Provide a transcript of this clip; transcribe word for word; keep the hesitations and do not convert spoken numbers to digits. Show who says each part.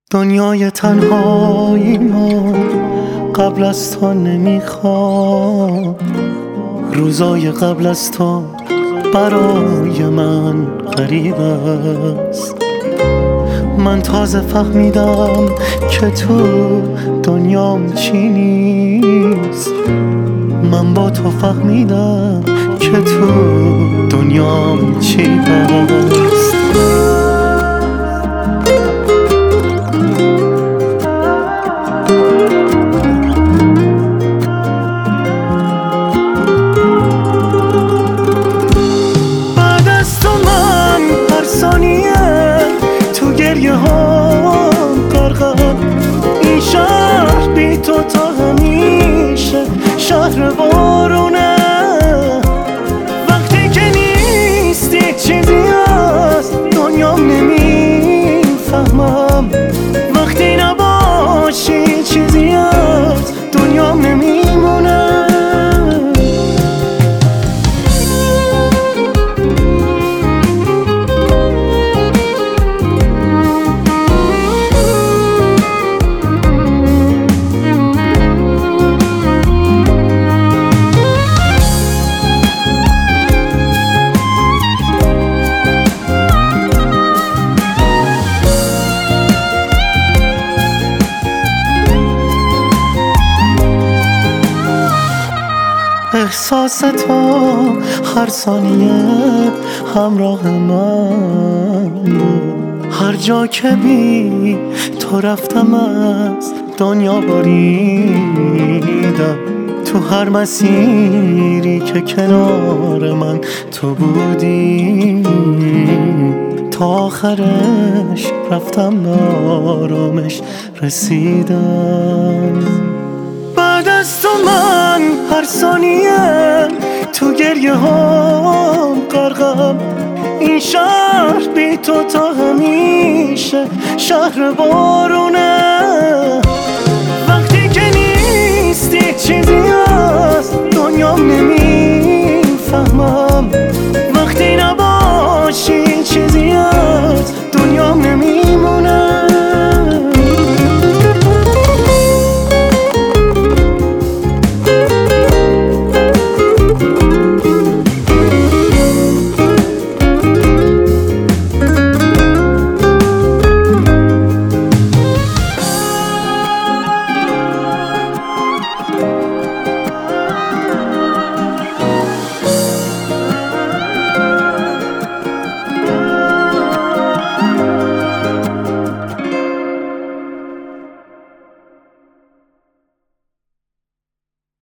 Speaker 1: دنیای تنهایی ما قبل از تو نمیخوام. روزای قبل از تو برای من غریب است. من تازه فهمیدم که تو دنیام چی نیست. من با تو فهمیدم که تو دنیام چی هست. بعد از تو من هر ثانیه تو گریه ها غرقم. این شهر بی تو تا همیشه شهر بارونه. وقتی که نیستی چیزی از دنیام نمیفهمم. وقتی نباشی چیزی از دنیام نمیمونه. احساس تو هر ثانیه همراه من. هر جا که بی تو رفتم از دنیا بریدم. تو هر مسیری که کنار من تو بودی تا آخرش رفتم به آرامش رسیدم. بعد از تو من هر ثانیه تو گریه ها غرقم. این شهر بی تو تا همیشه شهر بارونه.